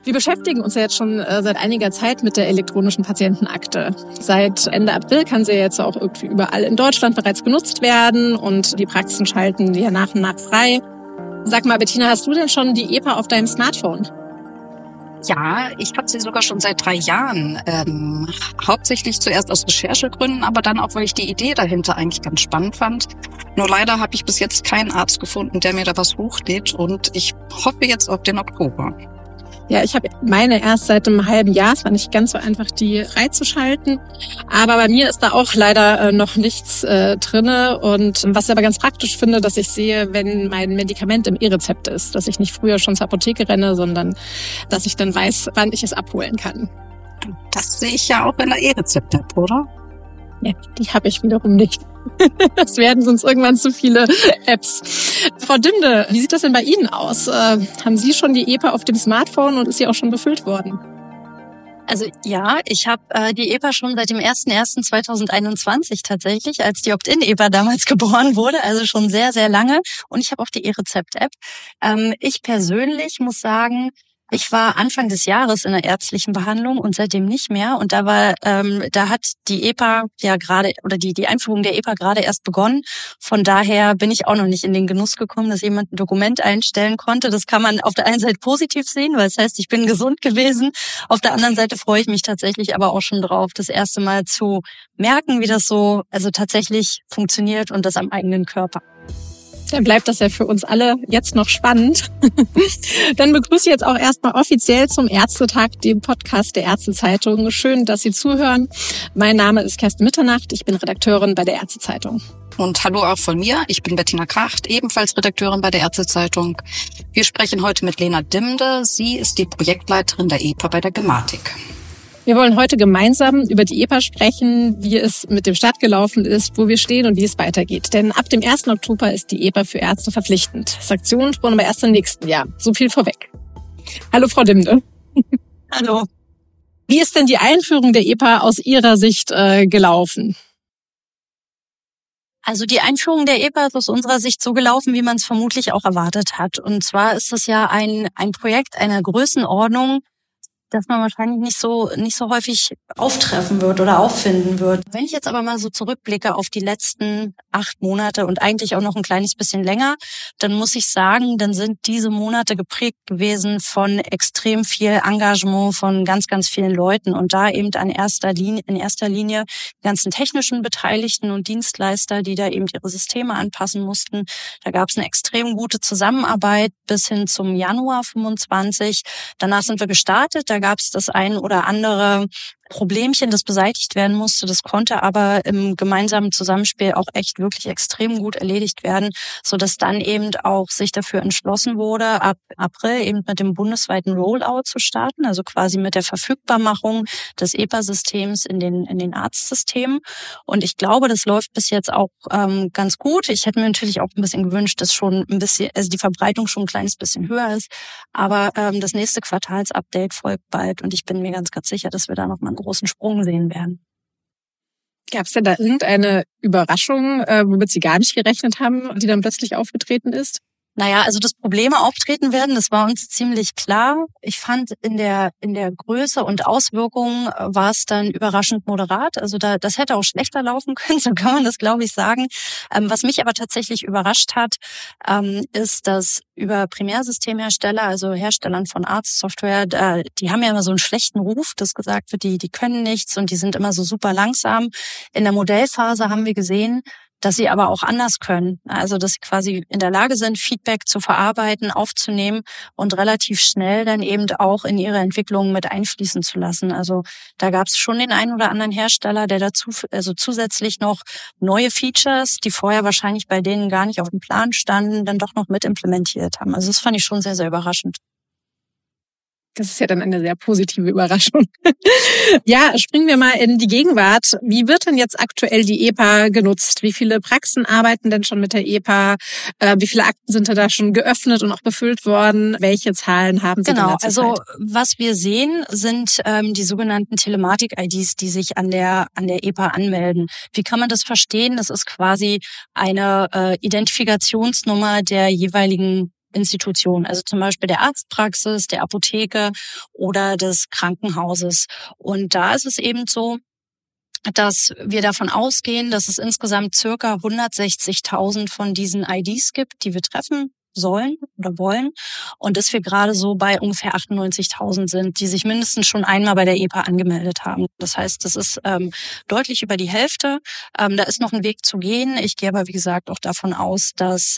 Wir beschäftigen uns ja jetzt schon seit einiger Zeit mit der elektronischen Patientenakte. Seit Ende April kann sie jetzt auch irgendwie überall in Deutschland bereits genutzt werden und die Praxen schalten die ja nach und nach frei. Sag mal, Bettina, hast du denn schon die EPA auf deinem Smartphone? Ja, ich habe sie sogar schon seit 3 Jahren. Hauptsächlich zuerst aus Recherchegründen, aber dann auch, weil ich die Idee dahinter eigentlich ganz spannend fand. Nur leider habe ich bis jetzt keinen Arzt gefunden, der mir da was hochlädt und ich hoffe jetzt auf den Oktober. Ja, ich habe meine erst seit einem halben Jahr. Es war nicht ganz so einfach, die freizuschalten. Aber bei mir ist da auch leider noch nichts drinne. Und was ich aber ganz praktisch finde, dass ich sehe, wenn mein Medikament im E-Rezept ist, dass ich nicht früher schon zur Apotheke renne, sondern dass ich dann weiß, wann ich es abholen kann. Das sehe ich ja auch in der E-Rezept-App, oder? Ja, die habe ich wiederum nicht. Das werden sonst irgendwann zu viele Apps. Frau Dimde, wie sieht das denn bei Ihnen aus? Haben Sie schon die EPA auf dem Smartphone und ist sie auch schon befüllt worden? Also ja, ich habe die EPA schon seit dem 01.01.2021 tatsächlich, als die Opt-in-EPA damals geboren wurde, also schon sehr, sehr lange. Und ich habe auch die E-Rezept-App. Ich persönlich muss sagen, ich war Anfang des Jahres in der ärztlichen Behandlung und seitdem nicht mehr. Und da hat die EPA ja gerade oder die Einführung der EPA gerade erst begonnen. Von daher bin ich auch noch nicht in den Genuss gekommen, dass jemand ein Dokument einstellen konnte. Das kann man auf der einen Seite positiv sehen, weil es heißt, ich bin gesund gewesen. Auf der anderen Seite freue ich mich tatsächlich aber auch schon drauf, das erste Mal zu merken, wie das so also tatsächlich funktioniert und das am eigenen Körper. Dann bleibt das ja für uns alle jetzt noch spannend. Dann begrüße ich jetzt auch erstmal offiziell zum Ärztetag, dem Podcast der Ärztezeitung. Schön, dass Sie zuhören. Mein Name ist Kerstin Mitternacht. Ich bin Redakteurin bei der Ärztezeitung. Und hallo auch von mir. Ich bin Bettina Kracht, ebenfalls Redakteurin bei der Ärztezeitung. Wir sprechen heute mit Lena Dimde. Sie ist die Projektleiterin der EPA bei der Gematik. Wir wollen heute gemeinsam über die EPA sprechen, wie es mit dem Start gelaufen ist, wo wir stehen und wie es weitergeht. Denn ab dem 1. Oktober ist die EPA für Ärzte verpflichtend. Sanktionen drohen aber erst im nächsten Jahr. So viel vorweg. Hallo, Frau Dimde. Hallo. Wie ist denn die Einführung der EPA aus Ihrer Sicht gelaufen? Also die Einführung der EPA ist aus unserer Sicht so gelaufen, wie man es vermutlich auch erwartet hat. Und zwar ist es ja ein Projekt einer Größenordnung, dass man wahrscheinlich nicht so häufig auftreffen wird oder auffinden wird. Wenn ich jetzt aber mal so zurückblicke auf die letzten 8 Monate und eigentlich auch noch ein kleines bisschen länger, dann muss ich sagen, dann sind diese Monate geprägt gewesen von extrem viel Engagement von ganz, ganz vielen Leuten und da eben in erster Linie die ganzen technischen Beteiligten und Dienstleister, die da eben ihre Systeme anpassen mussten. Da gab es eine extrem gute Zusammenarbeit bis hin zum Januar 25. Danach sind wir gestartet. Da gab es das ein oder andere Problemchen, das beseitigt werden musste. Das konnte aber im gemeinsamen Zusammenspiel auch echt wirklich extrem gut erledigt werden, sodass dann eben auch sich dafür entschlossen wurde, ab April eben mit dem bundesweiten Rollout zu starten, also quasi mit der Verfügbarmachung des EPA-Systems in den Arztsystemen. Und ich glaube, das läuft bis jetzt auch ganz gut. Ich hätte mir natürlich auch ein bisschen gewünscht, dass schon ein bisschen, also die Verbreitung schon ein kleines bisschen höher ist. Aber das nächste Quartalsupdate folgt bald und ich bin mir ganz, ganz sicher, dass wir da nochmal einen großen Sprung sehen werden. Gab es denn da irgendeine Überraschung, womit Sie gar nicht gerechnet haben, die dann plötzlich aufgetreten ist? Naja, also dass Probleme auftreten werden, das war uns ziemlich klar. Ich fand in der Größe und Auswirkungen war es dann überraschend moderat. Also das hätte auch schlechter laufen können, so kann man das, glaube ich, sagen. Was mich aber tatsächlich überrascht hat, ist, dass über Primärsystemhersteller, also Herstellern von Arztsoftware, die haben ja immer so einen schlechten Ruf, dass gesagt wird, die können nichts und die sind immer so super langsam. In der Modellphase haben wir gesehen, dass sie aber auch anders können. Also dass sie quasi in der Lage sind, Feedback zu verarbeiten, aufzunehmen und relativ schnell dann eben auch in ihre Entwicklung mit einfließen zu lassen. Also da gab es schon den einen oder anderen Hersteller, der dazu also zusätzlich noch neue Features, die vorher wahrscheinlich bei denen gar nicht auf dem Plan standen, dann doch noch mit implementiert haben. Also das fand ich schon sehr, sehr überraschend. Das ist ja dann eine sehr positive Überraschung. Ja, springen wir mal in die Gegenwart. Wie wird denn jetzt aktuell die EPA genutzt? Wie viele Praxen arbeiten denn schon mit der EPA? Wie viele Akten sind da schon geöffnet und auch befüllt worden? Welche Zahlen haben Sie denn dazu? Also was wir sehen, sind die sogenannten Telematik-IDs, die sich an der EPA anmelden. Wie kann man das verstehen? Das ist quasi eine Identifikationsnummer der jeweiligen Institutionen, also zum Beispiel der Arztpraxis, der Apotheke oder des Krankenhauses. Und da ist es eben so, dass wir davon ausgehen, dass es insgesamt circa 160.000 von diesen IDs gibt, die wir treffen sollen oder wollen, und dass wir gerade so bei ungefähr 98.000 sind, die sich mindestens schon einmal bei der EPA angemeldet haben. Das heißt, das ist deutlich über die Hälfte. Da ist noch ein Weg zu gehen. Ich gehe aber, wie gesagt, auch davon aus, dass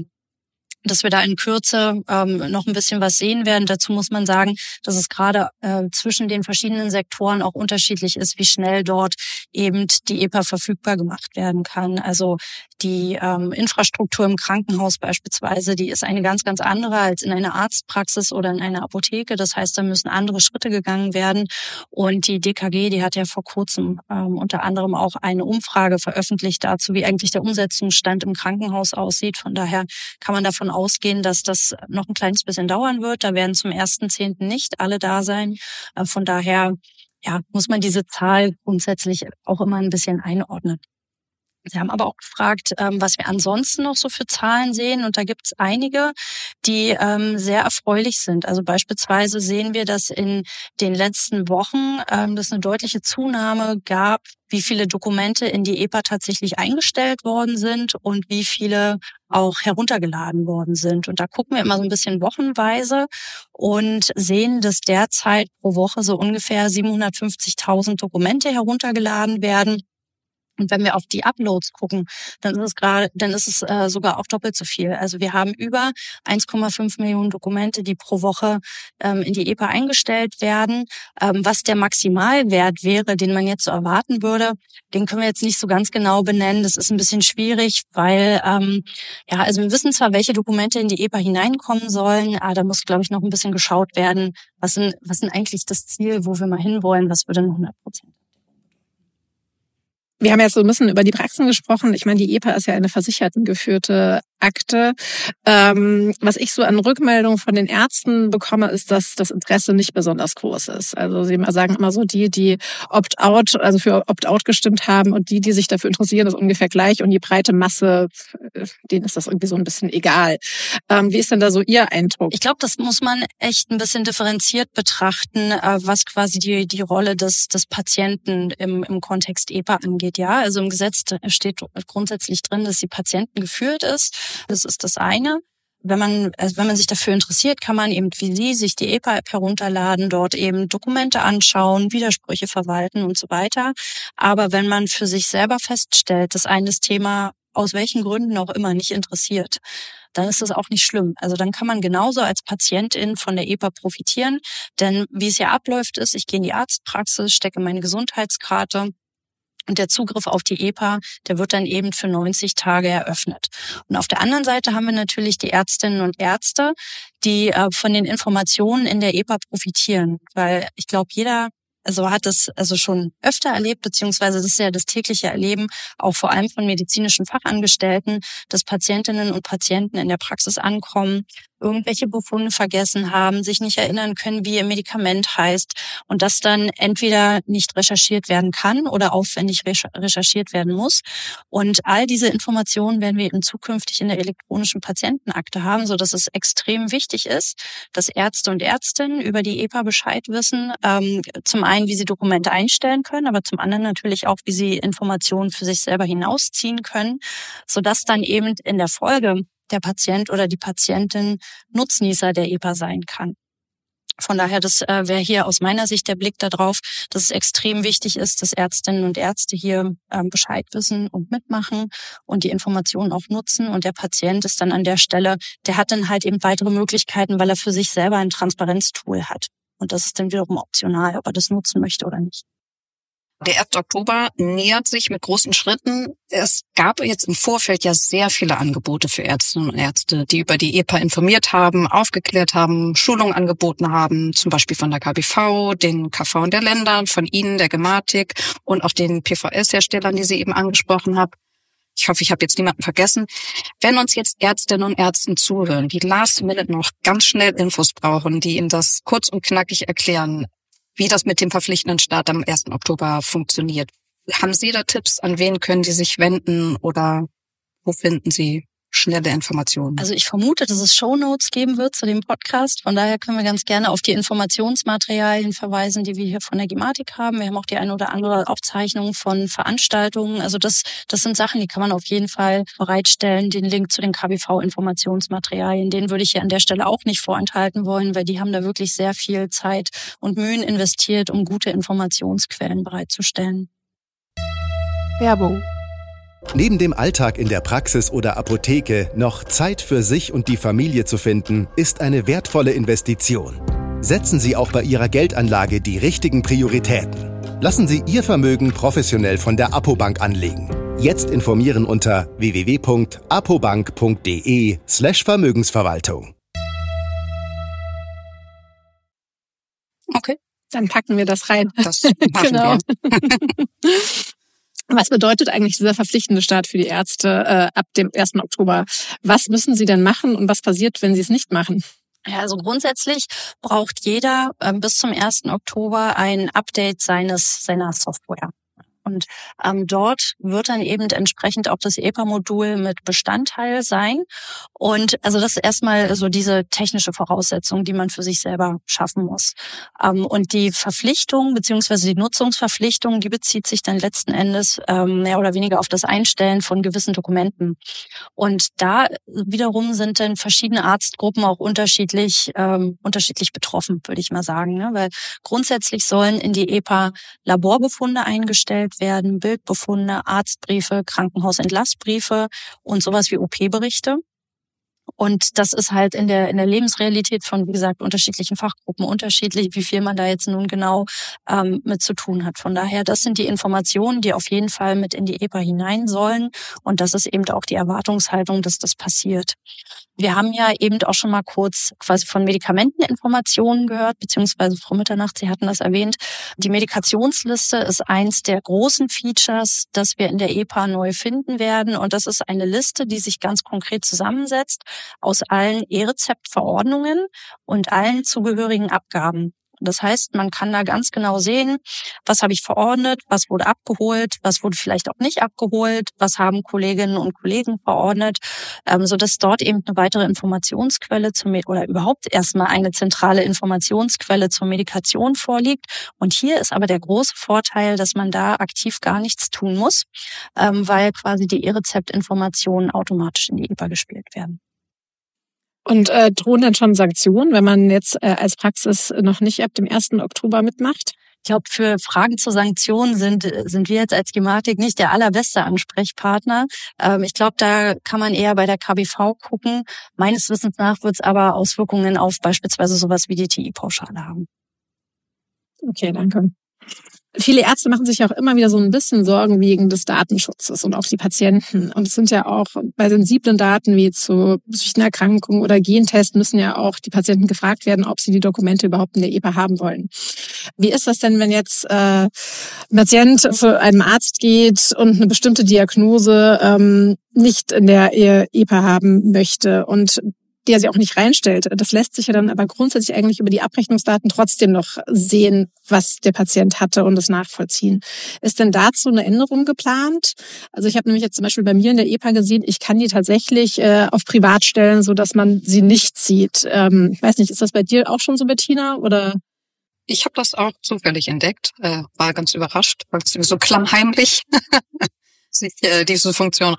wir da in Kürze noch ein bisschen was sehen werden. Dazu muss man sagen, dass es gerade zwischen den verschiedenen Sektoren auch unterschiedlich ist, wie schnell dort eben die EPA verfügbar gemacht werden kann. Also die Infrastruktur im Krankenhaus beispielsweise, die ist eine ganz, ganz andere als in einer Arztpraxis oder in einer Apotheke. Das heißt, da müssen andere Schritte gegangen werden. Und die DKG, die hat ja vor kurzem unter anderem auch eine Umfrage veröffentlicht dazu, wie eigentlich der Umsetzungsstand im Krankenhaus aussieht. Von daher kann man davon ausgehen, dass das noch ein kleines bisschen dauern wird. Da werden zum 1.10. nicht alle da sein. Von daher muss man diese Zahl grundsätzlich auch immer ein bisschen einordnen. Sie haben aber auch gefragt, was wir ansonsten noch so für Zahlen sehen. Und da gibt es einige, die sehr erfreulich sind. Also beispielsweise sehen wir, dass in den letzten Wochen es eine deutliche Zunahme gab, wie viele Dokumente in die EPA tatsächlich eingestellt worden sind und wie viele auch heruntergeladen worden sind. Und da gucken wir immer so ein bisschen wochenweise und sehen, dass derzeit pro Woche so ungefähr 750.000 Dokumente heruntergeladen werden. Und wenn wir auf die Uploads gucken, dann ist es sogar auch doppelt so viel. Also wir haben über 1,5 Millionen Dokumente, die pro Woche in die EPA eingestellt werden. Was der Maximalwert wäre, den man jetzt so erwarten würde, den können wir jetzt nicht so ganz genau benennen. Das ist ein bisschen schwierig, weil also wir wissen zwar, welche Dokumente in die EPA hineinkommen sollen, aber da muss, glaube ich, noch ein bisschen geschaut werden, was sind eigentlich das Ziel, wo wir mal hinwollen, was würde 100%. Wir haben jetzt so ein bisschen über die Praxen gesprochen. Ich meine, die EPA ist ja eine versichertengeführte Akte. Was ich so an Rückmeldungen von den Ärzten bekomme, ist, dass das Interesse nicht besonders groß ist. Also sie sagen immer so, die Opt-out, also für Opt-out gestimmt haben, und die sich dafür interessieren, ist ungefähr gleich. Und die breite Masse, denen ist das irgendwie so ein bisschen egal. Wie ist denn da so Ihr Eindruck? Ich glaube, das muss man echt ein bisschen differenziert betrachten, was quasi die Rolle des Patienten im Kontext EPA angeht. Ja, also im Gesetz steht grundsätzlich drin, dass sie patientengeführt ist. Das ist das eine. Wenn man sich dafür interessiert, kann man eben wie Sie sich die EPA-App herunterladen, dort eben Dokumente anschauen, Widersprüche verwalten und so weiter. Aber wenn man für sich selber feststellt, dass einen das Thema aus welchen Gründen auch immer nicht interessiert, dann ist das auch nicht schlimm. Also dann kann man genauso als Patientin von der EPA profitieren. Denn wie es ja abläuft ist, ich gehe in die Arztpraxis, stecke meine Gesundheitskarte, und der Zugriff auf die EPA, der wird dann eben für 90 Tage eröffnet. Und auf der anderen Seite haben wir natürlich die Ärztinnen und Ärzte, die von den Informationen in der EPA profitieren. Weil ich glaube, jeder hat das schon öfter erlebt, beziehungsweise das ist ja das tägliche Erleben, auch vor allem von medizinischen Fachangestellten, dass Patientinnen und Patienten in der Praxis ankommen, irgendwelche Befunde vergessen haben, sich nicht erinnern können, wie ihr Medikament heißt, und das dann entweder nicht recherchiert werden kann oder aufwendig recherchiert werden muss. Und all diese Informationen werden wir eben zukünftig in der elektronischen Patientenakte haben, so dass es extrem wichtig ist, dass Ärzte und Ärztinnen über die EPA Bescheid wissen. Zum einen, wie sie Dokumente einstellen können, aber zum anderen natürlich auch, wie sie Informationen für sich selber hinausziehen können, sodass dann eben in der Folge der Patient oder die Patientin Nutznießer der EPA sein kann. Von daher, das wäre hier aus meiner Sicht der Blick darauf, dass es extrem wichtig ist, dass Ärztinnen und Ärzte hier Bescheid wissen und mitmachen und die Informationen auch nutzen. Und der Patient ist dann an der Stelle, der hat dann halt eben weitere Möglichkeiten, weil er für sich selber ein Transparenztool hat. Und das ist dann wiederum optional, ob er das nutzen möchte oder nicht. Der 1. Oktober nähert sich mit großen Schritten. Es gab jetzt im Vorfeld ja sehr viele Angebote für Ärztinnen und Ärzte, die über die EPA informiert haben, aufgeklärt haben, Schulungen angeboten haben, zum Beispiel von der KBV, den KV und der Länder, von Ihnen, der Gematik und auch den PVS-Herstellern, die Sie eben angesprochen haben. Ich hoffe, ich habe jetzt niemanden vergessen. Wenn uns jetzt Ärztinnen und Ärzte zuhören, die last minute noch ganz schnell Infos brauchen, die Ihnen das kurz und knackig erklären, wie das mit dem verpflichtenden Start am 1. Oktober funktioniert. Haben Sie da Tipps, an wen können die sich wenden oder wo finden Sie schnelle Informationen. Also ich vermute, dass es Shownotes geben wird zu dem Podcast. Von daher können wir ganz gerne auf die Informationsmaterialien verweisen, die wir hier von der Gematik haben. Wir haben auch die eine oder andere Aufzeichnung von Veranstaltungen. Also das sind Sachen, die kann man auf jeden Fall bereitstellen. Den Link zu den KBV-Informationsmaterialien, den würde ich hier an der Stelle auch nicht vorenthalten wollen, weil die haben da wirklich sehr viel Zeit und Mühen investiert, um gute Informationsquellen bereitzustellen. Werbung. Neben dem Alltag in der Praxis oder Apotheke noch Zeit für sich und die Familie zu finden, ist eine wertvolle Investition. Setzen Sie auch bei Ihrer Geldanlage die richtigen Prioritäten. Lassen Sie Ihr Vermögen professionell von der Apobank anlegen. Jetzt informieren unter www.apobank.de/Vermögensverwaltung. Okay. Dann packen wir das rein. Das machen wir. Was bedeutet eigentlich dieser verpflichtende Start für die Ärzte ab dem 1. Oktober? Was müssen sie denn machen und was passiert, wenn sie es nicht machen? Ja, also grundsätzlich braucht jeder bis zum 1. Oktober ein Update seiner Software. Und dort wird dann eben entsprechend auch das EPA-Modul mit Bestandteil sein. Und also das ist erstmal so diese technische Voraussetzung, die man für sich selber schaffen muss. Und die Verpflichtung beziehungsweise die Nutzungsverpflichtung, die bezieht sich dann letzten Endes mehr oder weniger auf das Einstellen von gewissen Dokumenten. Und da wiederum sind dann verschiedene Arztgruppen auch unterschiedlich betroffen, würde ich mal sagen. Ne? Weil grundsätzlich sollen in die EPA Laborbefunde eingestellt werden, Bildbefunde, Arztbriefe, Krankenhausentlassbriefe und sowas wie OP-Berichte. Und das ist halt in der Lebensrealität von, wie gesagt, unterschiedlichen Fachgruppen unterschiedlich, wie viel man da jetzt nun genau mit zu tun hat. Von daher, das sind die Informationen, die auf jeden Fall mit in die EPA hinein sollen. Und das ist eben auch die Erwartungshaltung, dass das passiert. Wir haben ja eben auch schon mal kurz quasi von Medikamenteninformationen gehört, beziehungsweise Frau Mitternacht, Sie hatten das erwähnt. Die Medikationsliste ist eins der großen Features, das wir in der EPA neu finden werden. Und das ist eine Liste, die sich ganz konkret zusammensetzt aus allen E-Rezept-Verordnungen und allen zugehörigen Abgaben. Das heißt, man kann da ganz genau sehen, was habe ich verordnet, was wurde abgeholt, was wurde vielleicht auch nicht abgeholt, was haben Kolleginnen und Kollegen verordnet, sodass dort eben eine weitere Informationsquelle oder überhaupt erstmal eine zentrale Informationsquelle zur Medikation vorliegt. Und hier ist aber der große Vorteil, dass man da aktiv gar nichts tun muss, weil quasi die E-Rezept-Informationen automatisch in die EPA gespielt werden. Und drohen dann schon Sanktionen, wenn man jetzt als Praxis noch nicht ab dem 1. Oktober mitmacht? Ich glaube, für Fragen zu Sanktionen sind wir jetzt als Gematik nicht der allerbeste Ansprechpartner. Ich glaube, da kann man eher bei der KBV gucken. Meines Wissens nach wird es aber Auswirkungen auf beispielsweise sowas wie die TI-Pauschale haben. Okay, danke. Viele Ärzte machen sich auch immer wieder so ein bisschen Sorgen wegen des Datenschutzes und auch die Patienten. Und es sind ja auch bei sensiblen Daten wie zu psychischen Erkrankungen oder Gentests müssen ja auch die Patienten gefragt werden, ob sie die Dokumente überhaupt in der EPA haben wollen. Wie ist das denn, wenn jetzt ein Patient zu einem Arzt geht und eine bestimmte Diagnose nicht in der EPA haben möchte und der sie auch nicht reinstellt? Das lässt sich ja dann aber grundsätzlich eigentlich über die Abrechnungsdaten trotzdem noch sehen, was der Patient hatte und das nachvollziehen. Ist denn dazu eine Änderung geplant? Also ich habe nämlich jetzt zum Beispiel bei mir in der EPA gesehen, ich kann die tatsächlich auf privat stellen, so dass man sie nicht sieht. Weiß nicht, ist das bei dir auch schon so, Bettina? Oder? Ich habe das auch zufällig entdeckt, war ganz überrascht, weil es so klammheimlich sich diese Funktion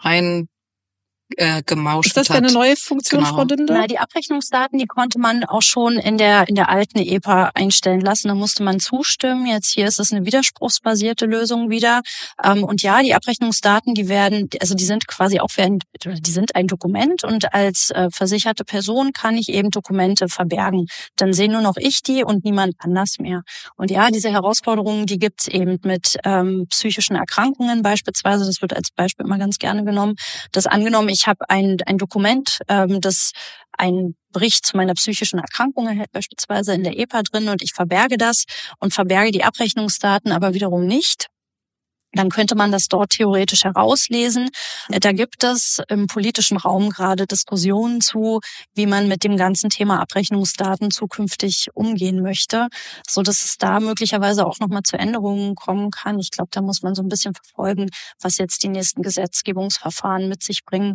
gemauscht hat. Ist das eine neue Funktion, genau. Frau Dinde? Na, die Abrechnungsdaten, die konnte man auch schon in der alten EPA einstellen lassen. Da musste man zustimmen. Jetzt hier ist es eine widerspruchsbasierte Lösung wieder. Und ja, die Abrechnungsdaten, die sind quasi auch die sind ein Dokument und als versicherte Person kann ich eben Dokumente verbergen. Dann sehe nur noch ich die und niemand anders mehr. Und ja, diese Herausforderungen, die gibt's eben mit psychischen Erkrankungen beispielsweise. Das wird als Beispiel immer ganz gerne genommen. Das angenommen, ich habe ein Dokument, das einen Bericht zu meiner psychischen Erkrankung erhält, beispielsweise in der EPA drin, und ich verberge das und verberge die Abrechnungsdaten aber wiederum nicht. Dann könnte man das dort theoretisch herauslesen. Da gibt es im politischen Raum gerade Diskussionen zu, wie man mit dem ganzen Thema Abrechnungsdaten zukünftig umgehen möchte, so dass es da möglicherweise auch nochmal zu Änderungen kommen kann. Ich glaube, da muss man so ein bisschen verfolgen, was jetzt die nächsten Gesetzgebungsverfahren mit sich bringen.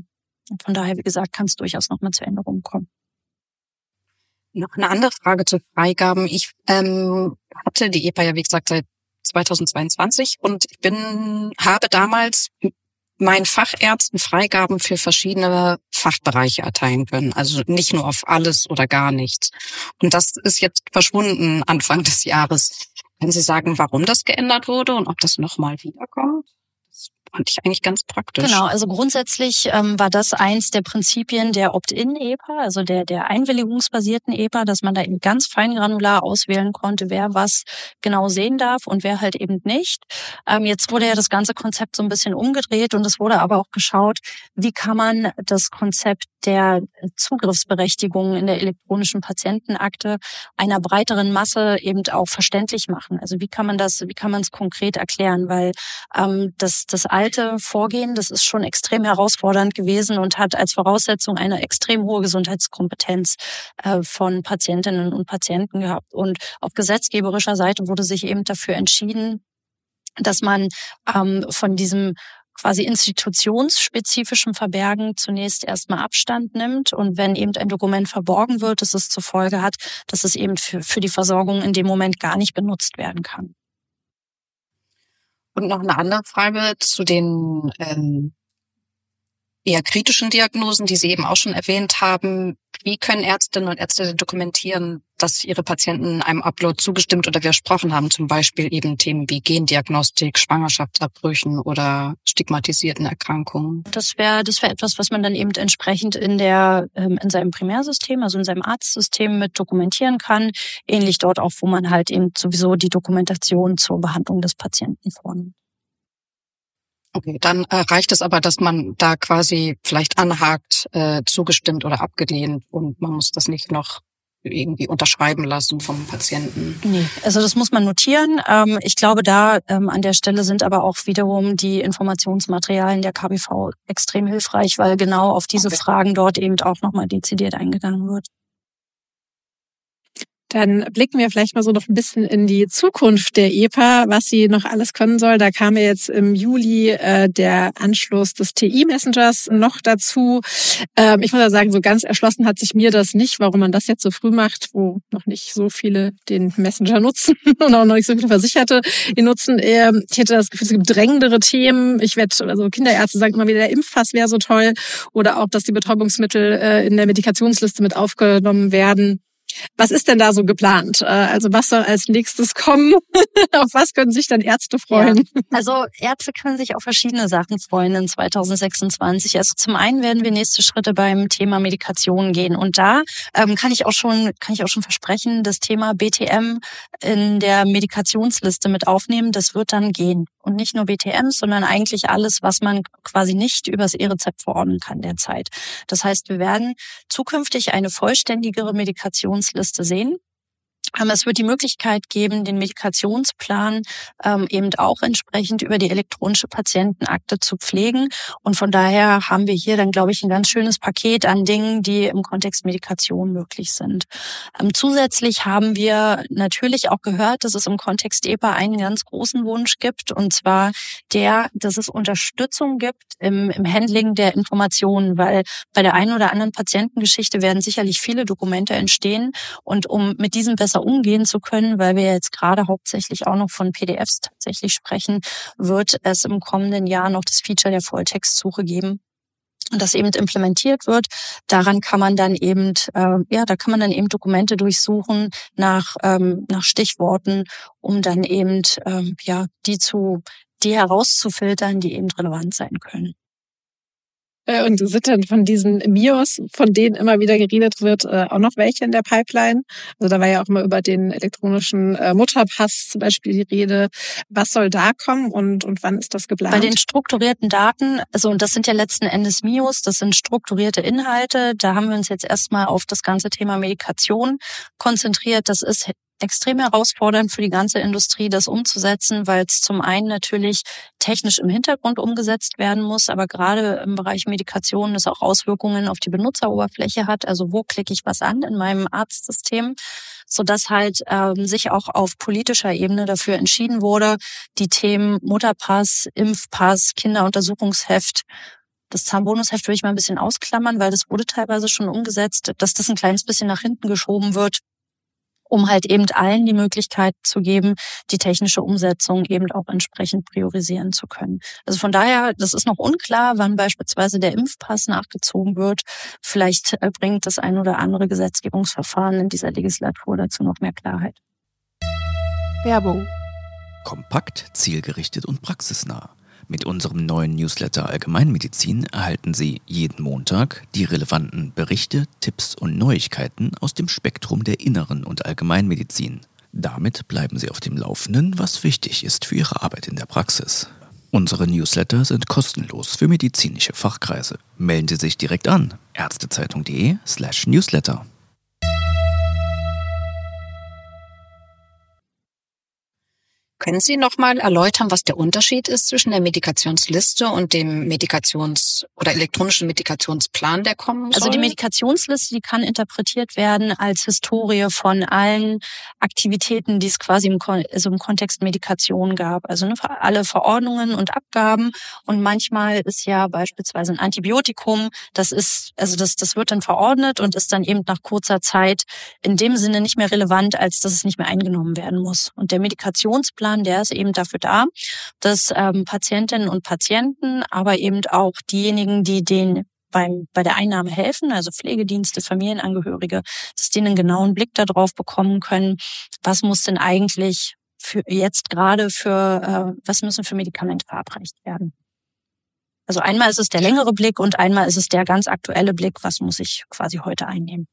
Und von daher, wie gesagt, kann es durchaus nochmal zu Änderungen kommen. Noch eine andere Frage zu Freigaben. Ich hatte die EPA ja, wie gesagt, seit 2022 und habe damals meinen Fachärzten Freigaben für verschiedene Fachbereiche erteilen können. Also nicht nur auf alles oder gar nichts. Und das ist jetzt verschwunden Anfang des Jahres. Können Sie sagen, warum das geändert wurde und ob das nochmal wiederkommt? Das fand ich eigentlich ganz praktisch. Genau, also grundsätzlich war das eins der Prinzipien der Opt-in-EPA, also der einwilligungsbasierten EPA, dass man da eben ganz feingranular auswählen konnte, wer was genau sehen darf und wer halt eben nicht. Jetzt wurde ja das ganze Konzept so ein bisschen umgedreht und es wurde aber auch geschaut, wie kann man das Konzept der Zugriffsberechtigung in der elektronischen Patientenakte einer breiteren Masse eben auch verständlich machen. Also wie kann man es konkret erklären, weil das alte Vorgehen, das ist schon extrem herausfordernd gewesen und hat als Voraussetzung eine extrem hohe Gesundheitskompetenz von Patientinnen und Patienten gehabt. Und auf gesetzgeberischer Seite wurde sich eben dafür entschieden, dass man von diesem quasi institutionsspezifischen Verbergen zunächst erstmal Abstand nimmt und wenn eben ein Dokument verborgen wird, dass es zur Folge hat, dass es eben für die Versorgung in dem Moment gar nicht benutzt werden kann. Und noch eine andere Frage zu den eher kritischen Diagnosen, die Sie eben auch schon erwähnt haben. Wie können Ärztinnen und Ärzte dokumentieren, dass ihre Patienten einem Upload zugestimmt oder widersprochen haben? Zum Beispiel eben Themen wie Gendiagnostik, Schwangerschaftsabbrüchen oder stigmatisierten Erkrankungen. Das wäre etwas, was man dann eben entsprechend in seinem Primärsystem, also in seinem Arztsystem mit dokumentieren kann. Ähnlich dort auch, wo man halt eben sowieso die Dokumentation zur Behandlung des Patienten vornimmt. Okay, dann reicht es aber, dass man da quasi vielleicht anhakt, zugestimmt oder abgelehnt und man muss das nicht noch irgendwie unterschreiben lassen vom Patienten. Nee, also das muss man notieren. Ich glaube, da an der Stelle sind aber auch wiederum die Informationsmaterialien der KBV extrem hilfreich, weil genau auf diese Fragen dort eben auch nochmal dezidiert eingegangen wird. Dann blicken wir vielleicht mal so noch ein bisschen in die Zukunft der EPA, was sie noch alles können soll. Da kam ja jetzt im Juli der Anschluss des TI-Messengers noch dazu. Ich muss ja sagen, so ganz erschlossen hat sich mir das nicht, warum man das jetzt so früh macht, wo noch nicht so viele den Messenger nutzen und auch noch nicht so viele Versicherte ihn nutzen. Ich hätte das Gefühl, es gibt drängendere Themen. Also Kinderärzte sagen immer wieder, der Impfpass wäre so toll oder auch, dass die Betäubungsmittel in der Medikationsliste mit aufgenommen werden. Was ist denn da so geplant? Also was soll als nächstes kommen? Auf was können sich dann Ärzte freuen? Ja, also Ärzte können sich auf verschiedene Sachen freuen in 2026. Also zum einen werden wir nächste Schritte beim Thema Medikation gehen. Und da kann ich auch schon versprechen, das Thema BTM in der Medikationsliste mit aufnehmen. Das wird dann gehen. Und nicht nur BTMs, sondern eigentlich alles, was man quasi nicht übers E-Rezept verordnen kann derzeit. Das heißt, wir werden zukünftig eine vollständigere Medikationsliste sehen. Es wird die Möglichkeit geben, den Medikationsplan eben auch entsprechend über die elektronische Patientenakte zu pflegen. Und von daher haben wir hier dann, glaube ich, ein ganz schönes Paket an Dingen, die im Kontext Medikation möglich sind. Zusätzlich haben wir natürlich auch gehört, dass es im Kontext EPA einen ganz großen Wunsch gibt, und zwar dass es Unterstützung gibt im Handling der Informationen, weil bei der einen oder anderen Patientengeschichte werden sicherlich viele Dokumente entstehen, und um mit diesen besser umgehen zu können, weil wir jetzt gerade hauptsächlich auch noch von PDFs tatsächlich sprechen, wird es im kommenden Jahr noch das Feature der Volltextsuche geben. Und das eben implementiert wird. Daran kann man dann eben, Dokumente durchsuchen nach Stichworten, um dann eben, die herauszufiltern, die eben relevant sein können. Und sind denn von diesen MIOS, von denen immer wieder geredet wird, auch noch welche in der Pipeline? Also da war ja auch immer über den elektronischen Mutterpass zum Beispiel die Rede. Was soll da kommen und wann ist das geplant? Bei den strukturierten Daten, und das sind ja letzten Endes MIOS, das sind strukturierte Inhalte. Da haben wir uns jetzt erstmal auf das ganze Thema Medikation konzentriert. Das ist extrem herausfordernd für die ganze Industrie, das umzusetzen, weil es zum einen natürlich technisch im Hintergrund umgesetzt werden muss, aber gerade im Bereich Medikation es auch Auswirkungen auf die Benutzeroberfläche hat. Also wo klicke ich was an in meinem Arztsystem, sodass halt sich auch auf politischer Ebene dafür entschieden wurde, die Themen Mutterpass, Impfpass, Kinderuntersuchungsheft Das Zahnbonusheft will ich mal ein bisschen ausklammern, weil das wurde teilweise schon umgesetzt, dass das ein kleines bisschen nach hinten geschoben wird, um halt eben allen die Möglichkeit zu geben, die technische Umsetzung eben auch entsprechend priorisieren zu können. Also von daher, das ist noch unklar, wann beispielsweise der Impfpass nachgezogen wird. Vielleicht bringt das ein oder andere Gesetzgebungsverfahren in dieser Legislatur dazu noch mehr Klarheit. Werbung. Kompakt, zielgerichtet und praxisnah. Mit unserem neuen Newsletter Allgemeinmedizin erhalten Sie jeden Montag die relevanten Berichte, Tipps und Neuigkeiten aus dem Spektrum der Inneren und Allgemeinmedizin. Damit bleiben Sie auf dem Laufenden, was wichtig ist für Ihre Arbeit in der Praxis. Unsere Newsletter sind kostenlos für medizinische Fachkreise. Melden Sie sich direkt an: ärztezeitung.de/Newsletter. Können Sie noch mal erläutern, was der Unterschied ist zwischen der Medikationsliste und dem oder elektronischen Medikationsplan, der kommen soll? Also die Medikationsliste, die kann interpretiert werden als Historie von allen Aktivitäten, die es quasi im Kontext Medikation gab. Also alle Verordnungen und Abgaben. Und manchmal ist ja beispielsweise ein Antibiotikum, das wird dann verordnet und ist dann eben nach kurzer Zeit in dem Sinne nicht mehr relevant, als dass es nicht mehr eingenommen werden muss. Und der Medikationsplan, der ist eben dafür da, dass Patientinnen und Patienten, aber eben auch diejenigen, die denen bei der Einnahme helfen, also Pflegedienste, Familienangehörige, dass die einen genauen Blick darauf bekommen können, was muss denn eigentlich was müssen für Medikamente verabreicht werden. Also einmal ist es der längere Blick und einmal ist es der ganz aktuelle Blick, was muss ich quasi heute einnehmen.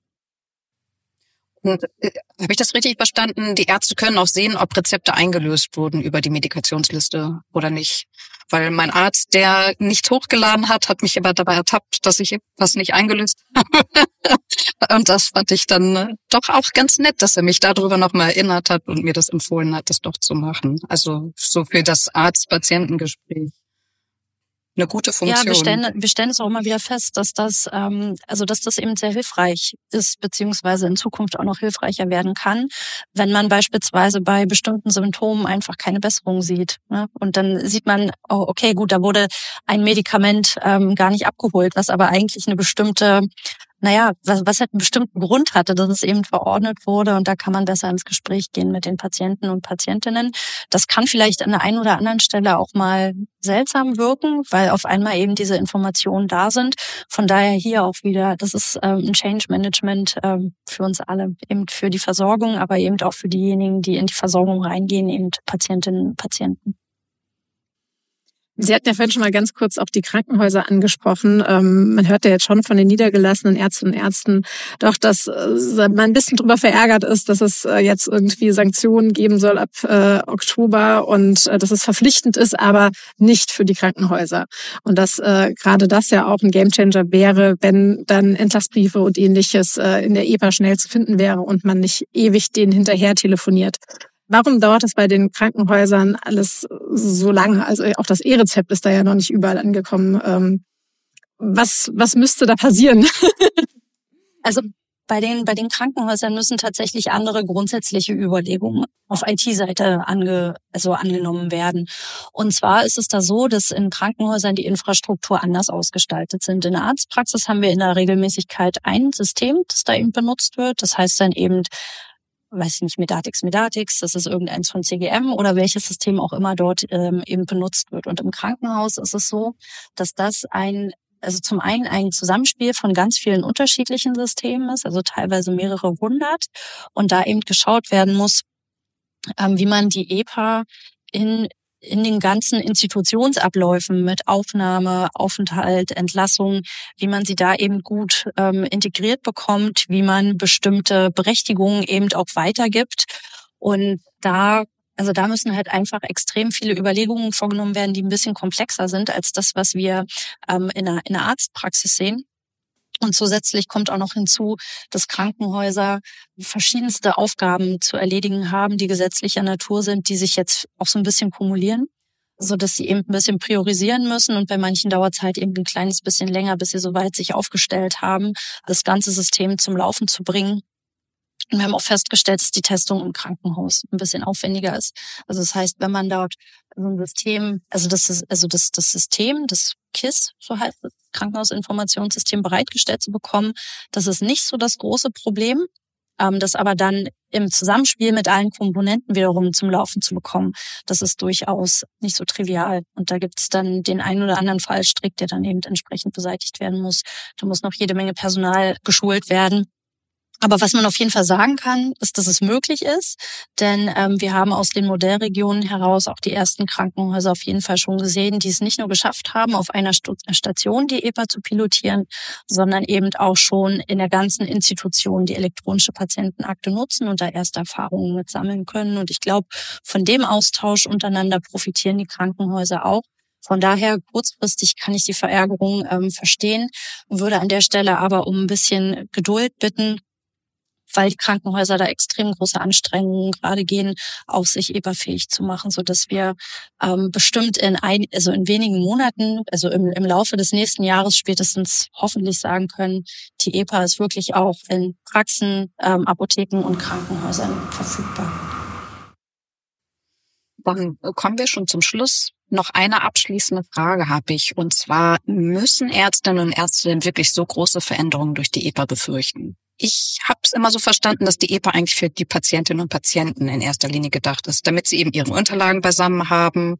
Und habe ich das richtig verstanden? Die Ärzte können auch sehen, ob Rezepte eingelöst wurden über die Medikationsliste oder nicht. Weil mein Arzt, der nichts hochgeladen hat mich aber dabei ertappt, dass ich was nicht eingelöst habe. Und das fand ich dann doch auch ganz nett, dass er mich darüber nochmal erinnert hat und mir das empfohlen hat, das doch zu machen. Also so für das Arzt-Patientengespräch. Eine gute Funktion. Ja, wir stellen es auch immer wieder fest, dass das eben sehr hilfreich ist, beziehungsweise in Zukunft auch noch hilfreicher werden kann, wenn man beispielsweise bei bestimmten Symptomen einfach keine Besserung sieht. Ne? Und dann sieht man, oh, okay, gut, da wurde ein Medikament gar nicht abgeholt, was aber eigentlich eine bestimmte was halt einen bestimmten Grund hatte, dass es eben verordnet wurde, und da kann man besser ins Gespräch gehen mit den Patienten und Patientinnen. Das kann vielleicht an der einen oder anderen Stelle auch mal seltsam wirken, weil auf einmal eben diese Informationen da sind. Von daher hier auch wieder, das ist ein Change Management für uns alle, eben für die Versorgung, aber eben auch für diejenigen, die in die Versorgung reingehen, eben Patientinnen und Patienten. Sie hatten ja vorhin schon mal ganz kurz auch die Krankenhäuser angesprochen. Man hört ja jetzt schon von den niedergelassenen Ärztinnen und Ärzten doch, dass man ein bisschen drüber verärgert ist, dass es jetzt irgendwie Sanktionen geben soll ab Oktober und dass es verpflichtend ist, aber nicht für die Krankenhäuser. Und dass gerade das ja auch ein Gamechanger wäre, wenn dann Entlassbriefe und Ähnliches in der EPA schnell zu finden wäre und man nicht ewig denen hinterher telefoniert. Warum dauert es bei den Krankenhäusern alles so lange? Also auch das E-Rezept ist da ja noch nicht überall angekommen. Was müsste da passieren? Also bei den Krankenhäusern müssen tatsächlich andere grundsätzliche Überlegungen auf IT-Seite angenommen werden. Und zwar ist es da so, dass in Krankenhäusern die Infrastruktur anders ausgestaltet sind. In der Arztpraxis haben wir in der Regelmäßigkeit ein System, das da eben benutzt wird. Das heißt dann eben, weiß ich nicht, Medatix, das ist irgendeins von CGM oder welches System auch immer dort eben benutzt wird. Und im Krankenhaus ist es so, dass das zum einen ein Zusammenspiel von ganz vielen unterschiedlichen Systemen ist, also teilweise mehrere hundert, und da eben geschaut werden muss, wie man die EPA in den ganzen Institutionsabläufen mit Aufnahme, Aufenthalt, Entlassung, wie man sie da eben gut integriert bekommt, wie man bestimmte Berechtigungen eben auch weitergibt. Und da müssen halt einfach extrem viele Überlegungen vorgenommen werden, die ein bisschen komplexer sind als das, was wir in der Arztpraxis sehen. Und zusätzlich kommt auch noch hinzu, dass Krankenhäuser verschiedenste Aufgaben zu erledigen haben, die gesetzlicher Natur sind, die sich jetzt auch so ein bisschen kumulieren, so dass sie eben ein bisschen priorisieren müssen. Und bei manchen dauert es halt eben ein kleines bisschen länger, bis sie soweit sich aufgestellt haben, das ganze System zum Laufen zu bringen. Und wir haben auch festgestellt, dass die Testung im Krankenhaus ein bisschen aufwendiger ist. Also das heißt, wenn man dort so ein System, das System, das KISS, so heißt es, Krankenhausinformationssystem, bereitgestellt zu bekommen. Das ist nicht so das große Problem, das aber dann im Zusammenspiel mit allen Komponenten wiederum zum Laufen zu bekommen. Das ist durchaus nicht so trivial. Und da gibt's dann den einen oder anderen Fallstrick, der dann eben entsprechend beseitigt werden muss. Da muss noch jede Menge Personal geschult werden. Aber was man auf jeden Fall sagen kann, ist, dass es möglich ist, denn wir haben aus den Modellregionen heraus auch die ersten Krankenhäuser auf jeden Fall schon gesehen, die es nicht nur geschafft haben, auf einer Station die EPA zu pilotieren, sondern eben auch schon in der ganzen Institution die elektronische Patientenakte nutzen und da erste Erfahrungen mit sammeln können. Und ich glaube, von dem Austausch untereinander profitieren die Krankenhäuser auch. Von daher kurzfristig kann ich die Verärgerung verstehen, würde an der Stelle aber um ein bisschen Geduld bitten, weil die Krankenhäuser da extrem große Anstrengungen gerade gehen, auch sich EPA-fähig zu machen, so dass wir bestimmt in wenigen Monaten, also im Laufe des nächsten Jahres spätestens hoffentlich sagen können, die EPA ist wirklich auch in Praxen, Apotheken und Krankenhäusern verfügbar. Dann kommen wir schon zum Schluss. Noch eine abschließende Frage habe ich, und zwar: Müssen Ärztinnen und Ärzte denn wirklich so große Veränderungen durch die EPA befürchten? Ich habe es immer so verstanden, dass die EPA eigentlich für die Patientinnen und Patienten in erster Linie gedacht ist, damit sie eben ihre Unterlagen beisammen haben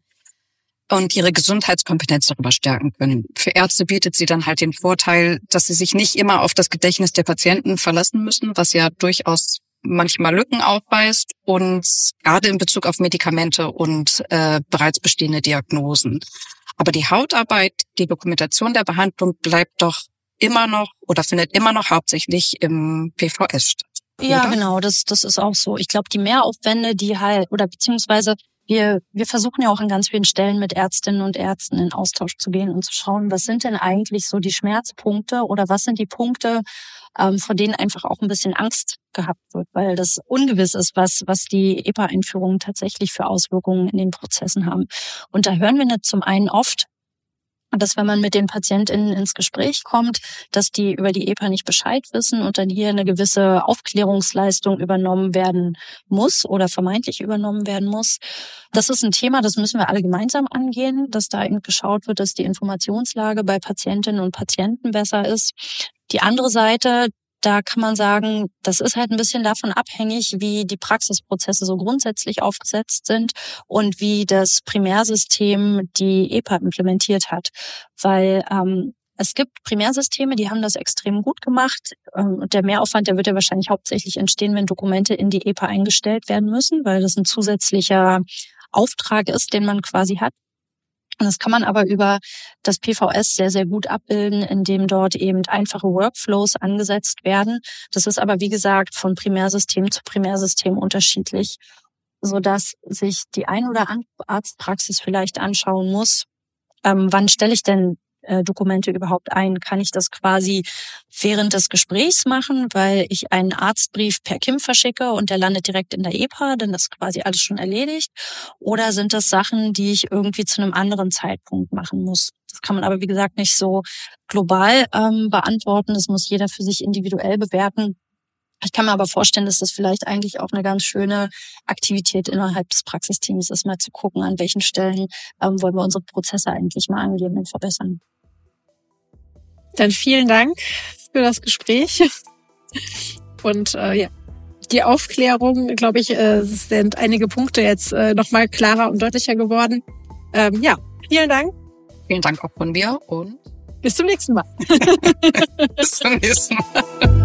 und ihre Gesundheitskompetenz darüber stärken können. Für Ärzte bietet sie dann halt den Vorteil, dass sie sich nicht immer auf das Gedächtnis der Patienten verlassen müssen, was ja durchaus manchmal Lücken aufweist, und gerade in Bezug auf Medikamente und bereits bestehende Diagnosen. Aber die Hautarbeit, die Dokumentation der Behandlung bleibt doch immer noch oder findet immer noch hauptsächlich im PVS statt. Ja, oder? Genau, das ist auch so. Ich glaube, die Mehraufwände, beziehungsweise wir versuchen ja auch an ganz vielen Stellen mit Ärztinnen und Ärzten in Austausch zu gehen und zu schauen, was sind denn eigentlich so die Schmerzpunkte oder was sind die Punkte, vor denen einfach auch ein bisschen Angst gehabt wird, weil das ungewiss ist, was die EPA-Einführungen tatsächlich für Auswirkungen in den Prozessen haben. Und da hören wir zum einen oft, dass wenn man mit den PatientInnen ins Gespräch kommt, dass die über die EPA nicht Bescheid wissen und dann hier eine gewisse Aufklärungsleistung übernommen werden muss oder vermeintlich übernommen werden muss. Das ist ein Thema, das müssen wir alle gemeinsam angehen, dass da eben geschaut wird, dass die Informationslage bei Patientinnen und Patienten besser ist. Die andere Seite, da kann man sagen, das ist halt ein bisschen davon abhängig, wie die Praxisprozesse so grundsätzlich aufgesetzt sind und wie das Primärsystem die EPA implementiert hat. Weil es gibt Primärsysteme, die haben das extrem gut gemacht. Und der Mehraufwand, der wird ja wahrscheinlich hauptsächlich entstehen, wenn Dokumente in die EPA eingestellt werden müssen, weil das ein zusätzlicher Auftrag ist, den man quasi hat. Und das kann man aber über das PVS sehr, sehr gut abbilden, indem dort eben einfache Workflows angesetzt werden. Das ist aber, wie gesagt, von Primärsystem zu Primärsystem unterschiedlich, sodass sich die ein oder andere Arztpraxis vielleicht anschauen muss, wann stelle ich denn Dokumente überhaupt ein? Kann ich das quasi während des Gesprächs machen, weil ich einen Arztbrief per KIM verschicke und der landet direkt in der EPA, dann ist quasi alles schon erledigt? Oder sind das Sachen, die ich irgendwie zu einem anderen Zeitpunkt machen muss? Das kann man aber, wie gesagt, nicht so global beantworten. Das muss jeder für sich individuell bewerten. Ich kann mir aber vorstellen, dass das vielleicht eigentlich auch eine ganz schöne Aktivität innerhalb des Praxisteams ist, mal zu gucken, an welchen Stellen wollen wir unsere Prozesse eigentlich mal angehen und verbessern. Dann vielen Dank für das Gespräch. Und die Aufklärung, glaube ich, sind einige Punkte jetzt nochmal klarer und deutlicher geworden. Vielen Dank. Vielen Dank auch von mir und bis zum nächsten Mal. Bis zum nächsten Mal.